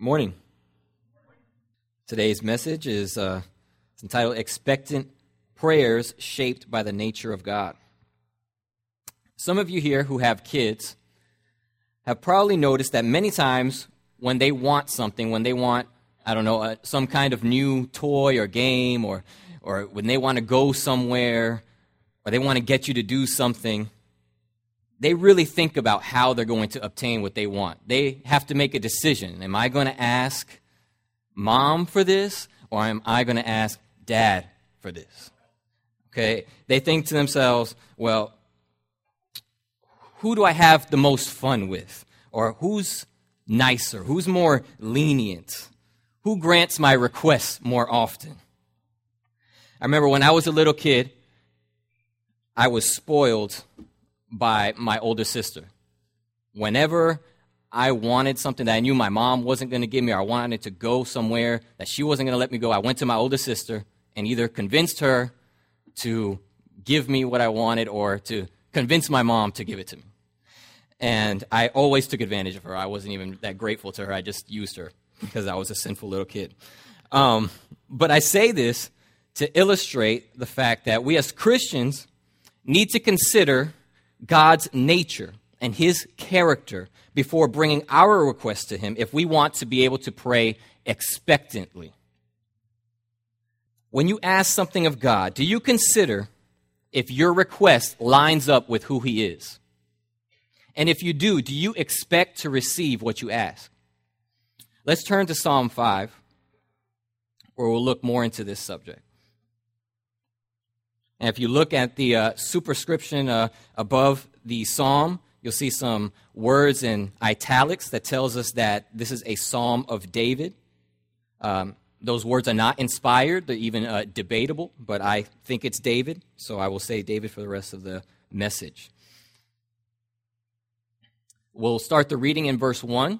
Morning. Today's message is it's entitled Expectant Prayers Shaped by the Nature of God. Some of you here who have kids have probably noticed that many times when they want something, when they want, some kind of new toy or game, or when they want to go somewhere, or they want to get you to do something, they really think about how they're going to obtain what they want. They have to make a decision. Am I going to ask Mom for this, or am I going to ask Dad for this? Okay, they think to themselves, well, who do I have the most fun with? Or who's nicer? Who's more lenient? Who grants my requests more often? I remember when I was a little kid, I was spoiled by my older sister. Whenever I wanted something that I knew my mom wasn't going to give me, or I wanted to go somewhere that she wasn't going to let me go, I went to my older sister and either convinced her to give me what I wanted or to convince my mom to give it to me. And I always took advantage of her. I wasn't even that grateful to her. I just used her because I was a sinful little kid. But I say this to illustrate the fact that we as Christians need to consider God's nature and His character before bringing our requests to Him if we want to be able to pray expectantly. When you ask something of God, do you consider if your request lines up with who He is? And if you do you expect to receive what you ask? Let's turn to Psalm 5, where we'll look more into this subject. And if you look at the superscription above the psalm, you'll see some words in italics that tells us that this is a psalm of David. Those words are not inspired. They're even debatable, but I think it's David, so I will say David for the rest of the message. We'll start the reading in verse 1,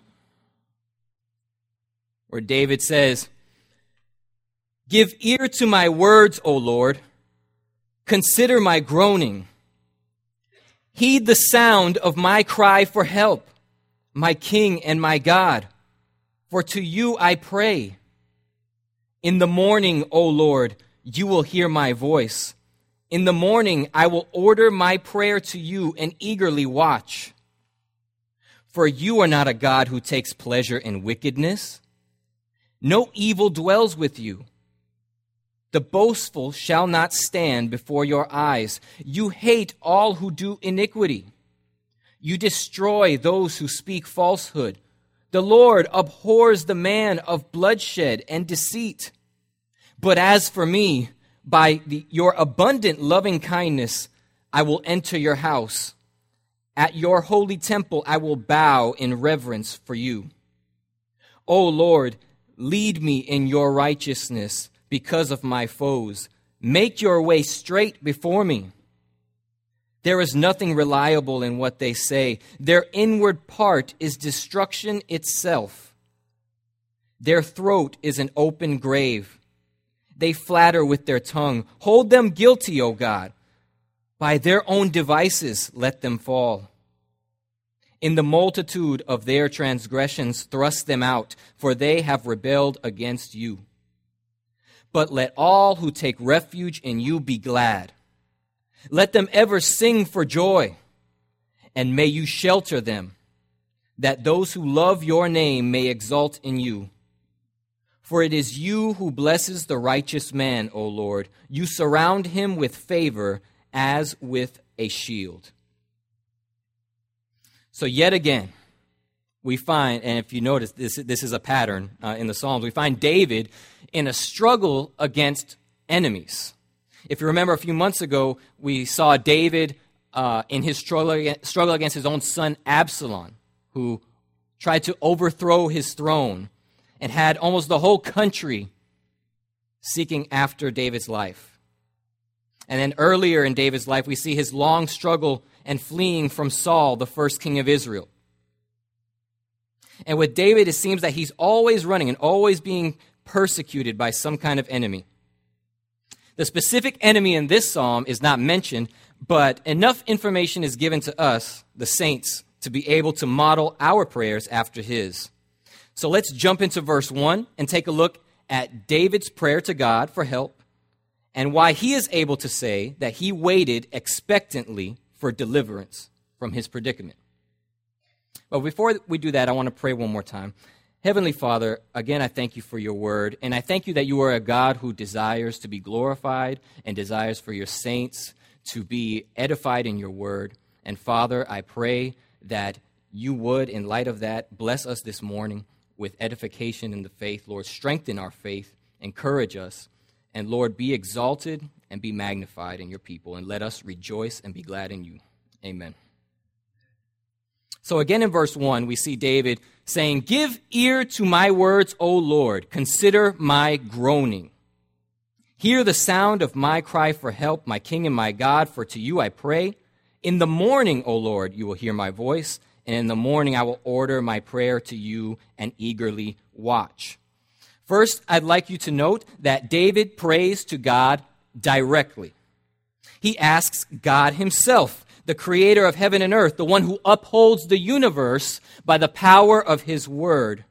where David says, "Give ear to my words, O Lord. Consider my groaning. Heed the sound of my cry for help, my King and my God. For to you I pray. In the morning, O Lord, you will hear my voice. In the morning I will order my prayer to you and eagerly watch. For you are not a God who takes pleasure in wickedness. No evil dwells with you. The boastful shall not stand before your eyes. You hate all who do iniquity. You destroy those who speak falsehood. The Lord abhors the man of bloodshed and deceit. But as for me, by your abundant loving kindness, I will enter your house. At your holy temple, I will bow in reverence for you. O Lord, lead me in your righteousness because of my foes. Make your way straight before me. There is nothing reliable in what they say. Their inward part is destruction itself. Their throat is an open grave. They flatter with their tongue. Hold them guilty, O God. By their own devices let them fall. In the multitude of their transgressions thrust them out, for they have rebelled against you. But let all who take refuge in you be glad. Let them ever sing for joy, and may you shelter them, that those who love your name may exult in you. For it is you who blesses the righteous man, O Lord. You surround him with favor as with a shield." So yet again, we find, and if you notice, this is a pattern in the Psalms, we find David in a struggle against enemies. If you remember a few months ago, we saw David in his struggle against his own son Absalom, who tried to overthrow his throne and had almost the whole country seeking after David's life. And then earlier in David's life, we see his long struggle and fleeing from Saul, the first king of Israel. And with David, it seems that he's always running and always being persecuted by some kind of enemy. The specific enemy in this psalm is not mentioned, but enough information is given to us, the saints, to be able to model our prayers after his. So let's jump into verse 1 and take a look at David's prayer to God for help and why he is able to say that he waited expectantly for deliverance from his predicament. But before we do that, I want to pray one more time. Heavenly Father, again, I thank you for your word, and I thank you that you are a God who desires to be glorified and desires for your saints to be edified in your word. And Father, I pray that you would, in light of that, bless us this morning with edification in the faith. Lord, strengthen our faith, encourage us, and Lord, be exalted and be magnified in your people, and let us rejoice and be glad in you. Amen. So again in verse 1, we see David saying, "Give ear to my words, O Lord. Consider my groaning. Hear the sound of my cry for help, my King and my God, for to you I pray. In the morning, O Lord, you will hear my voice, and in the morning I will order my prayer to you and eagerly watch." First, I'd like you to note that David prays to God directly. He asks God himself, the creator of heaven and earth, the one who upholds the universe by the power of his word.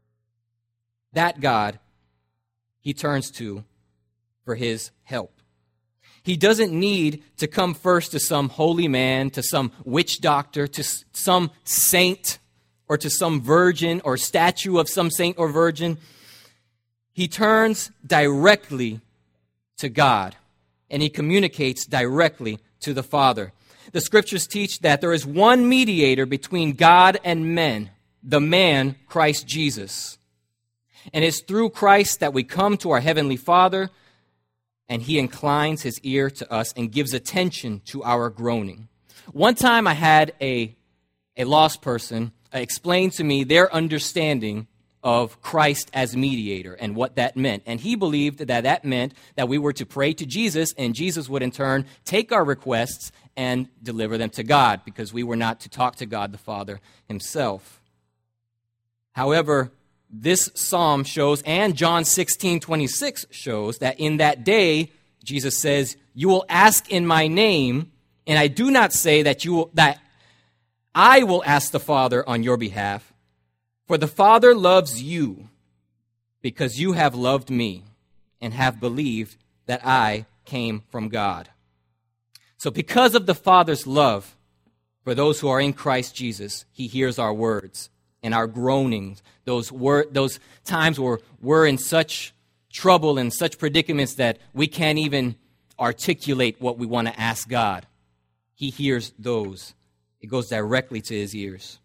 That God he turns to for his help. He doesn't need to come first to some holy man, to some witch doctor, to some saint, or to some virgin or statue of some saint or virgin. He turns directly to God, and he communicates directly to the Father. The scriptures teach that there is one mediator between God and men, the man, Christ Jesus. And it's through Christ that we come to our Heavenly Father, and he inclines his ear to us and gives attention to our groaning. One time I had a lost person explain to me their understanding of Christ as mediator and what that meant. And he believed that that meant that we were to pray to Jesus, and Jesus would in turn take our requests and deliver them to God, because we were not to talk to God the Father himself. However, this psalm shows, and John 16:26 shows, that in that day, Jesus says, "You will ask in my name, and I do not say that I will ask the Father on your behalf, for the Father loves you, because you have loved me and have believed that I came from God." So because of the Father's love for those who are in Christ Jesus, he hears our words and our groanings, those times where we're in such trouble and such predicaments that we can't even articulate what we want to ask God. He hears those. It goes directly to his ears.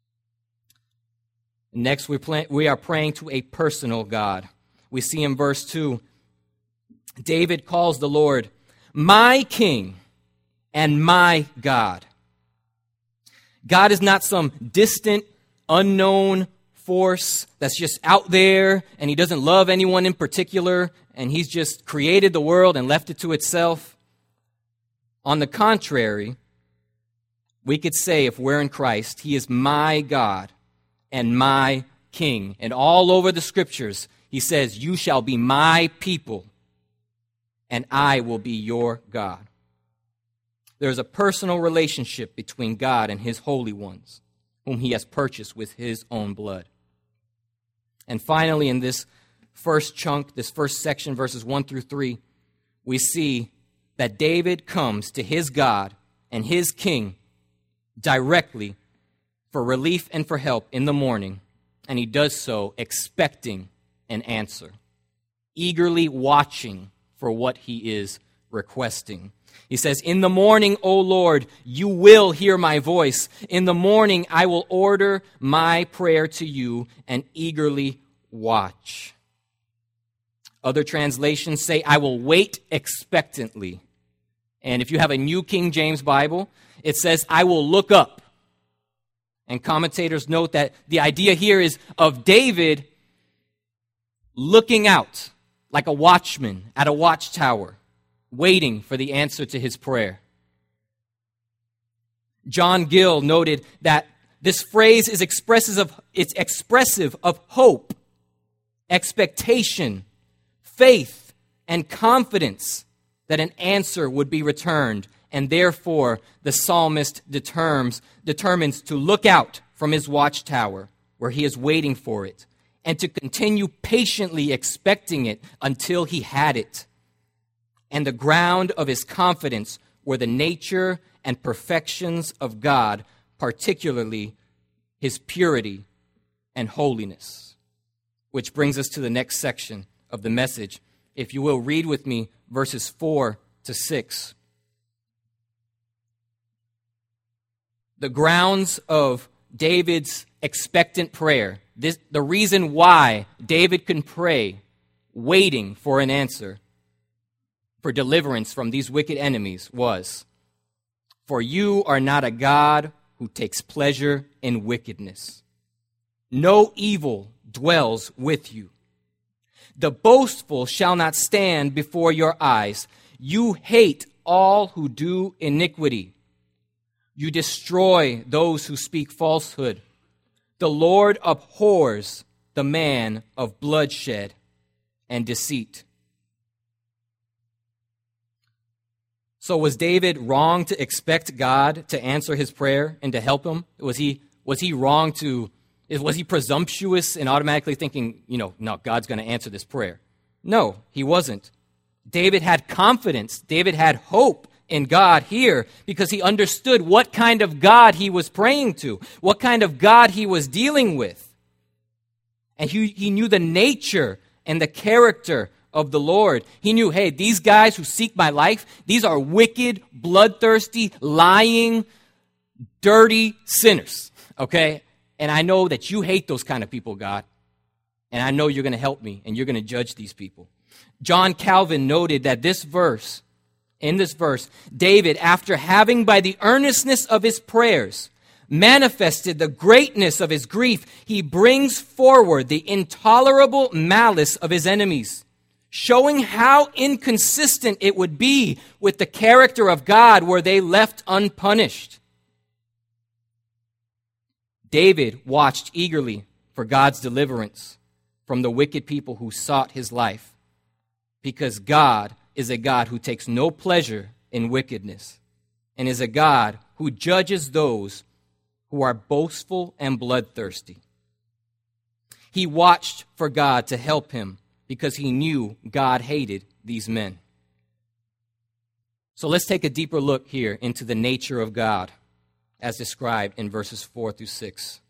Next, we are praying to a personal God. We see in verse 2, David calls the Lord my King and my God. God is not some distant, unknown force that's just out there, and he doesn't love anyone in particular, and he's just created the world and left it to itself. On the contrary, we could say, if we're in Christ, he is my God and my King. And all over the scriptures, he says, "You shall be my people, and I will be your God." There's a personal relationship between God and his holy ones, whom he has purchased with his own blood. And finally, in this first chunk, this first section, verses 1 through 3, we see that David comes to his God and his King directly for relief and for help in the morning, and he does so expecting an answer, eagerly watching for what he is requesting. He says, "In the morning, O Lord, you will hear my voice. In the morning, I will order my prayer to you and eagerly watch." Other translations say, "I will wait expectantly." And if you have a New King James Bible, it says, "I will look up." And commentators note that the idea here is of David looking out like a watchman at a watchtower, waiting for the answer to his prayer. John Gill noted that this phrase is expressive of hope, expectation, faith, and confidence that an answer would be returned, and therefore the psalmist determines to look out from his watchtower where he is waiting for it and to continue patiently expecting it until he had it. And the ground of his confidence were the nature and perfections of God, particularly his purity and holiness. Which brings us to the next section of the message. If you will, read with me verses 4 to 6. The grounds of David's expectant prayer, the reason why David can pray, waiting for an answer for deliverance from these wicked enemies, was, "For you are not a God who takes pleasure in wickedness. No evil dwells with you. The boastful shall not stand before your eyes. You hate all who do iniquity. You destroy those who speak falsehood. The Lord abhors the man of bloodshed and deceit." So was David wrong to expect God to answer his prayer and to help him? Was he wrong to, was he presumptuous in automatically thinking, no, God's going to answer this prayer? No, he wasn't. David had confidence. David had hope in God here because he understood what kind of God he was praying to, what kind of God he was dealing with. And he knew the nature and the character of the Lord. He knew, hey, these guys who seek my life, these are wicked, bloodthirsty, lying, dirty sinners, okay? And I know that you hate those kind of people, God. And I know you're going to help me and you're going to judge these people. John Calvin noted that in this verse, David, after having by the earnestness of his prayers manifested the greatness of his grief, he brings forward the intolerable malice of his enemies, showing how inconsistent it would be with the character of God were they left unpunished. David watched eagerly for God's deliverance from the wicked people who sought his life, because God is a God who takes no pleasure in wickedness and is a God who judges those who are boastful and bloodthirsty. He watched for God to help him because he knew God hated these men. So let's take a deeper look here into the nature of God as described in verses 4 through 6.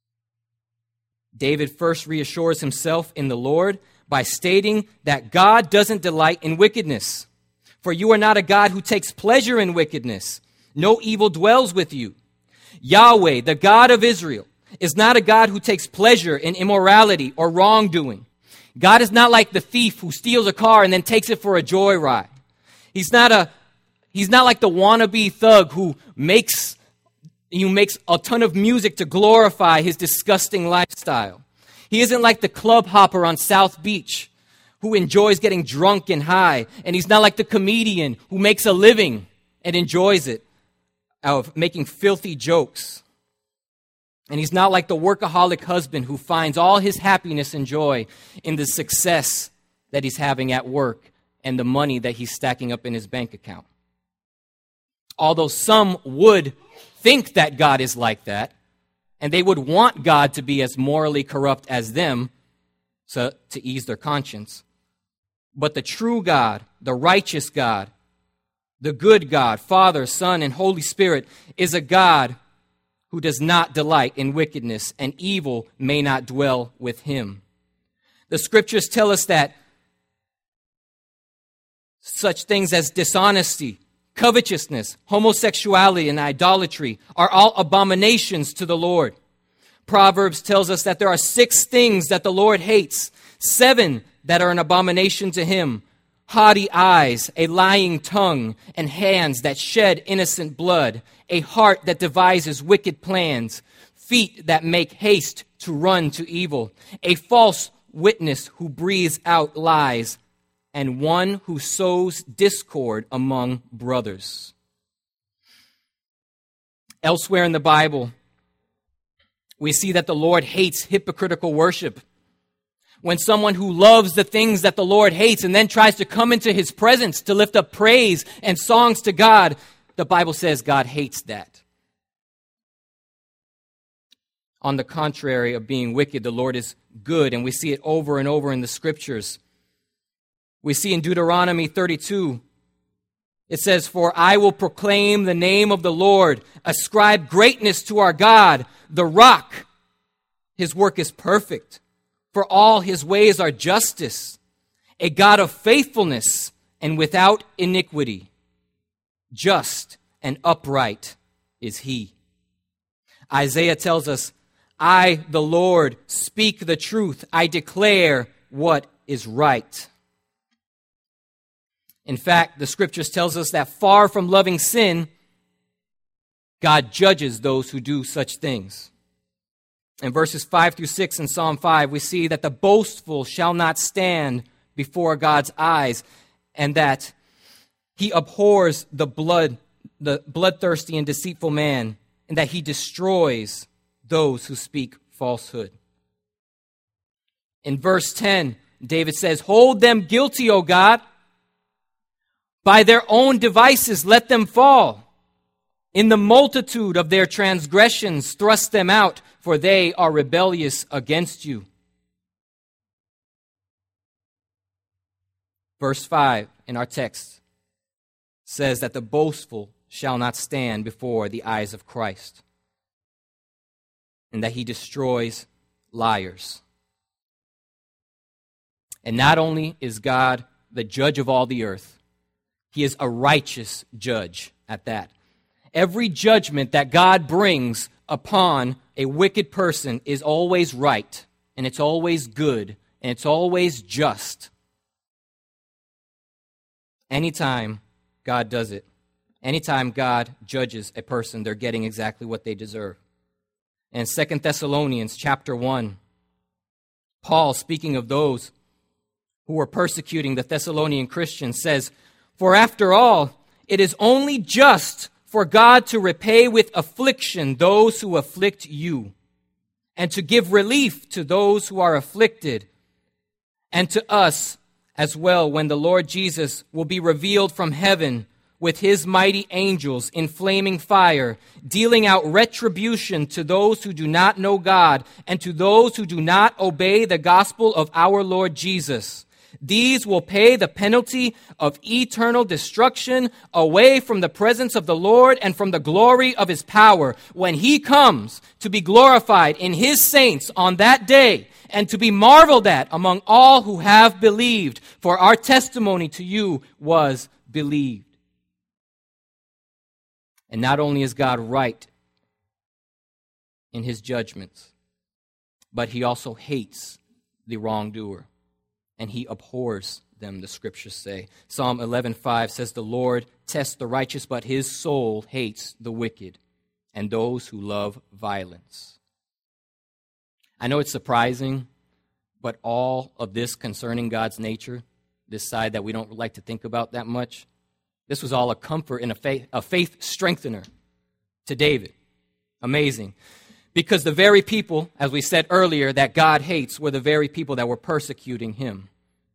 David first reassures himself in the Lord by stating that God doesn't delight in wickedness. For you are not a God who takes pleasure in wickedness. No evil dwells with you. Yahweh, the God of Israel, is not a God who takes pleasure in immorality or wrongdoing. God is not like the thief who steals a car and then takes it for a joyride. He's not like the wannabe thug who makes a ton of music to glorify his disgusting lifestyle. He isn't like the club hopper on South Beach who enjoys getting drunk and high. And he's not like the comedian who makes a living and enjoys it out of making filthy jokes. And he's not like the workaholic husband who finds all his happiness and joy in the success that he's having at work and the money that he's stacking up in his bank account. Although some would think that God is like that, and they would want God to be as morally corrupt as them to ease their conscience. But the true God, the righteous God, the good God, Father, Son, and Holy Spirit, is a God who does not delight in wickedness, and evil may not dwell with him. The scriptures tell us that such things as dishonesty, covetousness, homosexuality, and idolatry are all abominations to the Lord. Proverbs tells us that there are 6 things that the Lord hates, 7 that are an abomination to him: haughty eyes, a lying tongue, and hands that shed innocent blood, a heart that devises wicked plans, feet that make haste to run to evil, a false witness who breathes out lies, and one who sows discord among brothers. Elsewhere in the Bible, we see that the Lord hates hypocritical worship. When someone who loves the things that the Lord hates and then tries to come into his presence to lift up praise and songs to God, the Bible says God hates that. On the contrary of being wicked, the Lord is good, and we see it over and over in the Scriptures. We see in Deuteronomy 32, it says, "For I will proclaim the name of the Lord, ascribe greatness to our God, the rock. His work is perfect, for all his ways are justice, a God of faithfulness and without iniquity. Just and upright is he." Isaiah tells us, "I, the Lord, speak the truth. I declare what is right." In fact, the Scriptures tells us that far from loving sin, God judges those who do such things. In verses 5 through 6 in Psalm 5, we see that the boastful shall not stand before God's eyes, and that he abhors the bloodthirsty and deceitful man, and that he destroys those who speak falsehood. In verse 10, David says, "Hold them guilty, O God. By their own devices let them fall. In the multitude of their transgressions thrust them out, for they are rebellious against you." Verse 5 in our text says that the boastful shall not stand before the eyes of Christ, and that he destroys liars. And not only is God the judge of all the earth, he is a righteous judge at that. Every judgment that God brings upon a wicked person is always right, and it's always good, and it's always just. Anytime God does it, anytime God judges a person, they're getting exactly what they deserve. And 2 Thessalonians chapter 1, Paul, speaking of those who were persecuting the Thessalonian Christians, says, "For after all, it is only just for God to repay with affliction those who afflict you, and to give relief to those who are afflicted, and to us as well when the Lord Jesus will be revealed from heaven with his mighty angels in flaming fire, dealing out retribution to those who do not know God and to those who do not obey the gospel of our Lord Jesus. These will pay the penalty of eternal destruction away from the presence of the Lord and from the glory of his power when he comes to be glorified in his saints on that day and to be marveled at among all who have believed. For our testimony to you was believed." And not only is God right in his judgments, but he also hates the wrongdoer, and he abhors them, the Scriptures say. Psalm 11:5 says, "The Lord tests the righteous, but his soul hates the wicked and those who love violence." I know it's surprising, but all of this concerning God's nature, this side that we don't like to think about that much, this was all a comfort and a faith strengthener to David. Amazing. Because the very people, as we said earlier, that God hates were the very people that were persecuting him.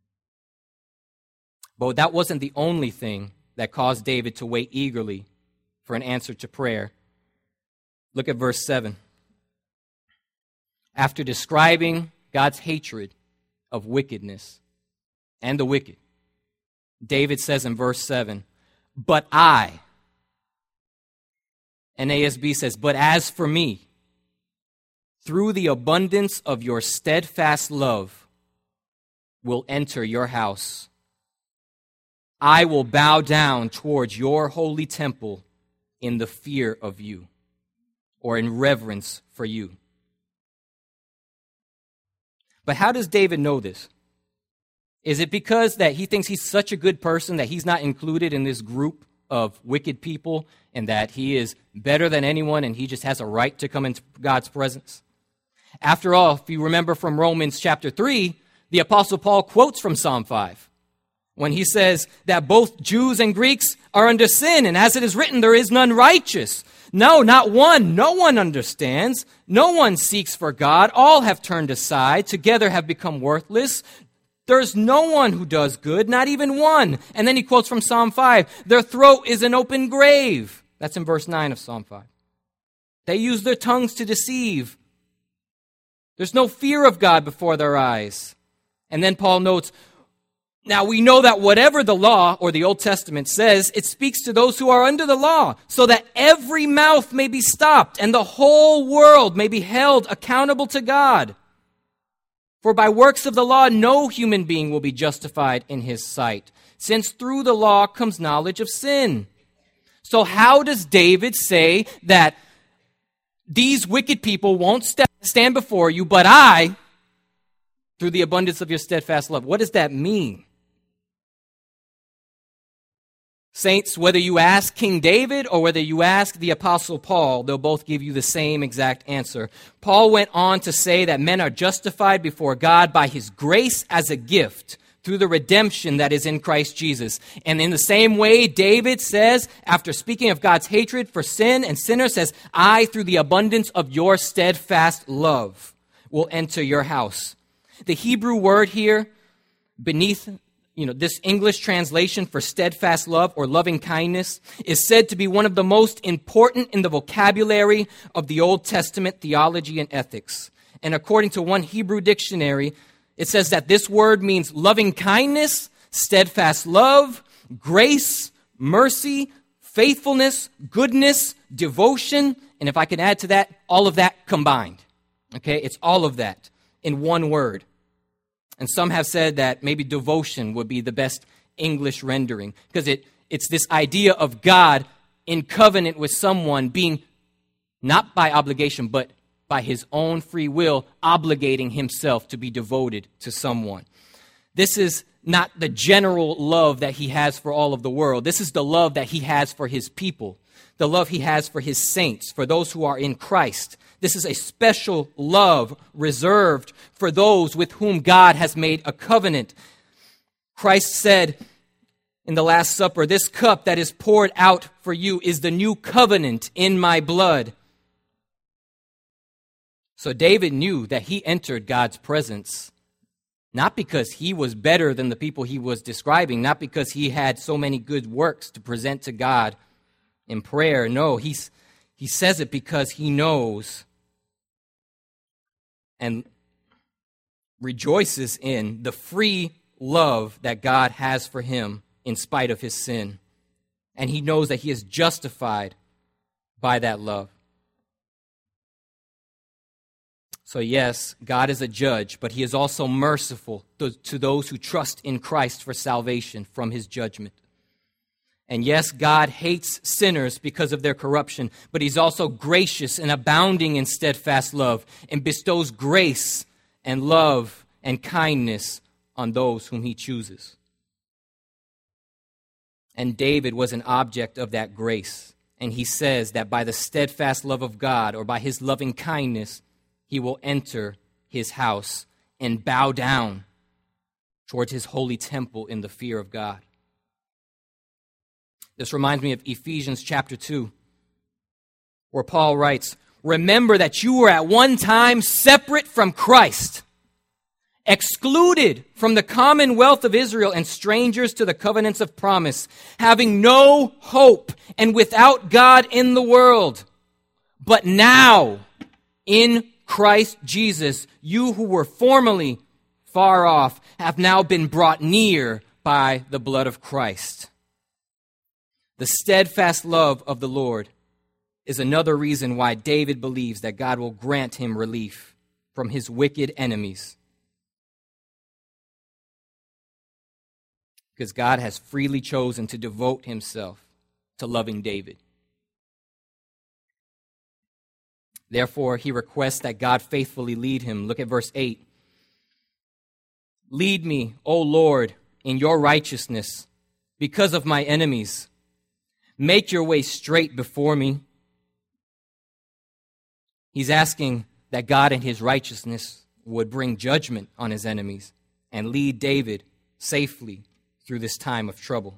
But that wasn't the only thing that caused David to wait eagerly for an answer to prayer. Look at verse 7. After describing God's hatred of wickedness and the wicked, David says in verse 7, "But I," NASB says, "But as for me, through the abundance of your steadfast love, will enter your house. I will bow down towards your holy temple in the fear of you," or in reverence for you. But how does David know this? Is it because that he thinks he's such a good person that he's not included in this group of wicked people and that he is better than anyone and he just has a right to come into God's presence? After all, if you remember from Romans chapter 3, the Apostle Paul quotes from Psalm 5 when he says that both Jews and Greeks are under sin, and as it is written, there is none righteous. No, not one. No one understands. No one seeks for God. All have turned aside. Together have become worthless. There's no one who does good, not even one. And then he quotes from Psalm 5, "Their throat is an open grave." That's in verse 9 of Psalm 5. They use their tongues to deceive. There's no fear of God before their eyes. And then Paul notes, now we know that whatever the law or the Old Testament says, it speaks to those who are under the law, so that every mouth may be stopped and the whole world may be held accountable to God. For by works of the law, no human being will be justified in his sight, since through the law comes knowledge of sin. So how does David say that these wicked people won't stand before you, but I, through the abundance of your steadfast love? What does that mean? Saints, whether you ask King David or whether you ask the Apostle Paul, they'll both give you the same exact answer. Paul went on to say that men are justified before God by his grace as a gift through the redemption that is in Christ Jesus. And in the same way, David says, after speaking of God's hatred for sin and sinners, says, I, through the abundance of your steadfast love, will enter your house. The Hebrew word here, beneath this English translation for steadfast love or loving kindness, is said to be one of the most important in the vocabulary of the Old Testament theology and ethics. And according to one Hebrew dictionary, it says that this word means loving kindness, steadfast love, grace, mercy, faithfulness, goodness, devotion, and if I can add to that, all of that combined. Okay, it's all of that in one word. And some have said that maybe devotion would be the best English rendering, because it's this idea of God in covenant with someone, being not by obligation, but by his own free will, obligating himself to be devoted to someone. This is not the general love that he has for all of the world. This is the love that he has for his people, the love he has for his saints, for those who are in Christ. This is a special love reserved for those with whom God has made a covenant. Christ said in the Last Supper, this cup that is poured out for you is the new covenant in my blood. So David knew that he entered God's presence, not because he was better than the people he was describing, not because he had so many good works to present to God in prayer. No, he says it because he knows and rejoices in the free love that God has for him in spite of his sin. And he knows that he is justified by that love. So yes, God is a judge, but he is also merciful to those who trust in Christ for salvation from his judgment. And yes, God hates sinners because of their corruption, but he's also gracious and abounding in steadfast love and bestows grace and love and kindness on those whom he chooses. And David was an object of that grace. And he says that by the steadfast love of God, or by his loving kindness, he will enter his house and bow down towards his holy temple in the fear of God. This reminds me of Ephesians chapter 2, where Paul writes, remember that you were at one time separate from Christ, excluded from the commonwealth of Israel and strangers to the covenants of promise, having no hope and without God in the world. But now, in Christ Jesus, you who were formerly far off have now been brought near by the blood of Christ. The steadfast love of the Lord is another reason why David believes that God will grant him relief from his wicked enemies. Because God has freely chosen to devote himself to loving David. Therefore, he requests that God faithfully lead him. Look at verse 8. Lead me, O Lord, in your righteousness because of my enemies. Make your way straight before me. He's asking that God in his righteousness would bring judgment on his enemies and lead David safely through this time of trouble.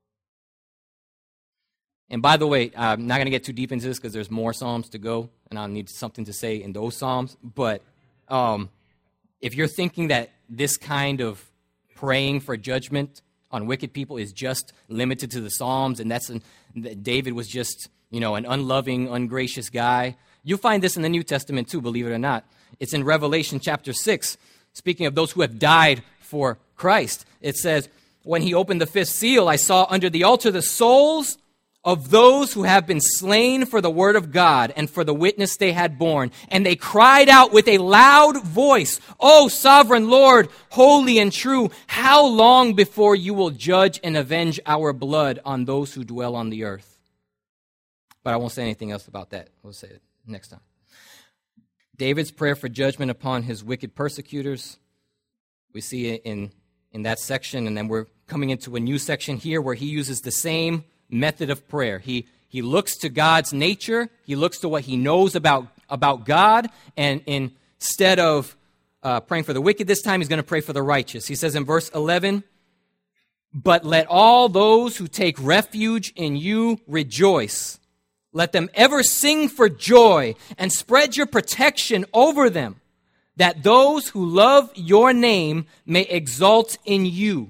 And by the way, I'm not going to get too deep into this because there's more Psalms to go, and I'll need something to say in those Psalms. But if you're thinking that this kind of praying for judgment on wicked people is just limited to the Psalms, and David was just, an unloving, ungracious guy, You find this in the New Testament too, believe it or not. It's in Revelation chapter 6, speaking of those who have died for Christ. It says, when he opened the fifth seal, I saw under the altar the souls of those who have been slain for the word of God and for the witness they had borne. And they cried out with a loud voice, O sovereign Lord, holy and true, how long before you will judge and avenge our blood on those who dwell on the earth? But I won't say anything else about that. We'll say it next time. David's prayer for judgment upon his wicked persecutors, we see it in that section, and then we're coming into a new section here where he uses the same method of prayer. He looks to God's nature, he looks to what he knows about God, and instead of praying for the wicked this time, he's going to pray for the righteous. He says in verse 11, but let all those who take refuge in you rejoice. Let them ever sing for joy and spread your protection over them, that those who love your name may exult in you.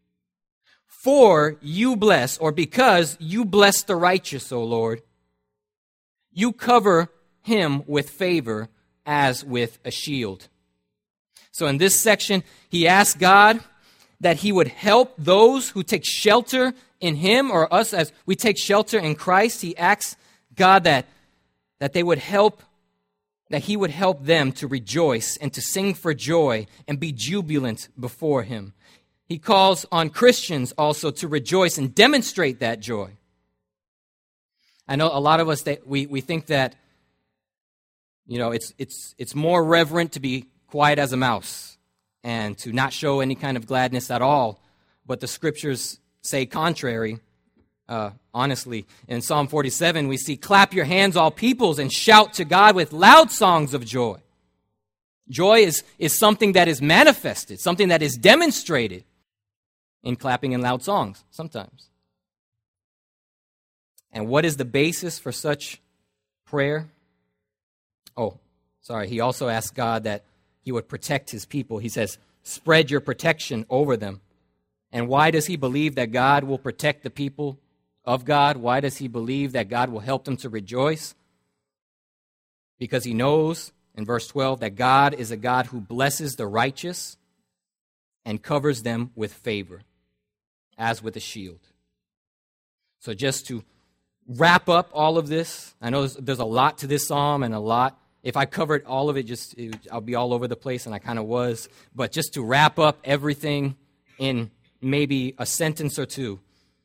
For you bless, or because you bless the righteous, O Lord, you cover him with favor as with a shield. So in this section, he asks God that he would help those who take shelter in him, or us as we take shelter in Christ. He asks God that they would help, that he would help them to rejoice and to sing for joy and be jubilant before him. He calls on Christians also to rejoice and demonstrate that joy. I know a lot of us, that we think that, you know, it's more reverent to be quiet as a mouse and to not show any kind of gladness at all. But the scriptures say contrary. Honestly, in Psalm 47, we see, clap your hands, all peoples, and shout to God with loud songs of joy. Joy is something that is manifested, something that is demonstrated in clapping and loud songs sometimes. And what is the basis for such prayer? He also asks God that he would protect his people. He says, spread your protection over them. And why does he believe that God will protect the people of God? Why does he believe that God will help them to rejoice? Because he knows, in verse 12, that God is a God who blesses the righteous and covers them with favor, as with a shield. So just to wrap up all of this, I know there's a lot to this psalm and a lot. If I covered all of it, I'll be all over the place, and I kind of was. But just to wrap up everything in maybe a sentence or two,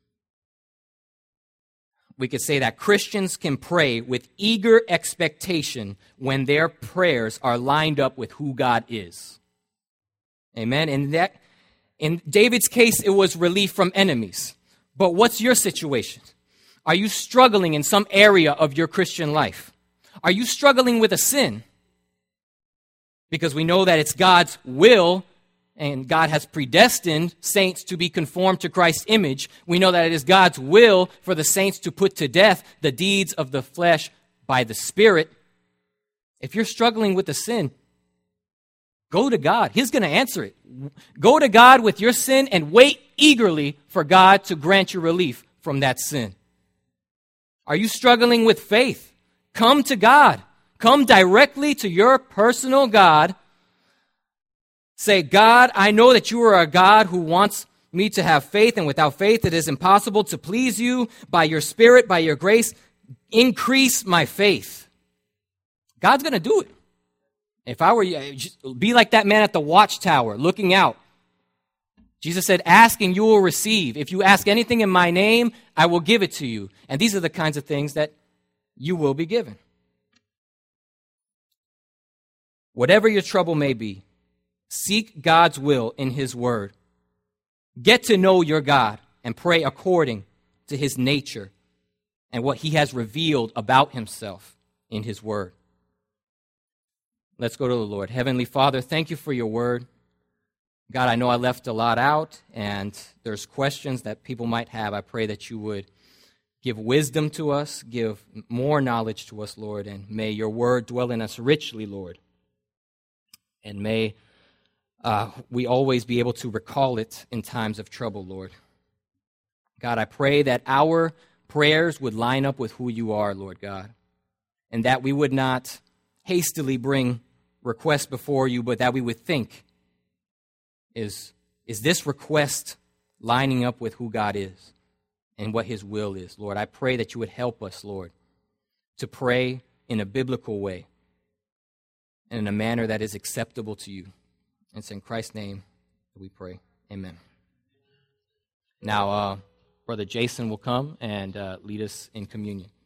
we could say that Christians can pray with eager expectation when their prayers are lined up with who God is. Amen. And that, in David's case, it was relief from enemies. But what's your situation? Are you struggling in some area of your Christian life? Are you struggling with a sin? Because we know that it's God's will, and God has predestined saints to be conformed to Christ's image. We know that it is God's will for the saints to put to death the deeds of the flesh by the Spirit. If you're struggling with a sin, go to God. He's going to answer it. Go to God with your sin and wait eagerly for God to grant you relief from that sin. Are you struggling with faith? Come to God. Come directly to your personal God. Say, God, I know that you are a God who wants me to have faith, and without faith it is impossible to please you. By your Spirit, by your grace, increase my faith. God's going to do it. If I were you, just be like that man at the watchtower looking out. Jesus said, ask and you will receive. If you ask anything in my name, I will give it to you. And these are the kinds of things that you will be given. Whatever your trouble may be, seek God's will in his word. Get to know your God and pray according to his nature and what he has revealed about himself in his word. Let's go to the Lord. Heavenly Father, thank you for your word. God, I know I left a lot out, and there's questions that people might have. I pray that you would give wisdom to us, give more knowledge to us, Lord, and may your word dwell in us richly, Lord. And may we always be able to recall it in times of trouble, Lord. God, I pray that our prayers would line up with who you are, Lord God. and that we would not hastily bring requests before you, but that we would think, is this request lining up with who God is and what his will is? Lord, I pray that you would help us, Lord, to pray in a biblical way and in a manner that is acceptable to you. And it's in Christ's name that we pray. Amen. Now, Brother Jason will come and lead us in communion.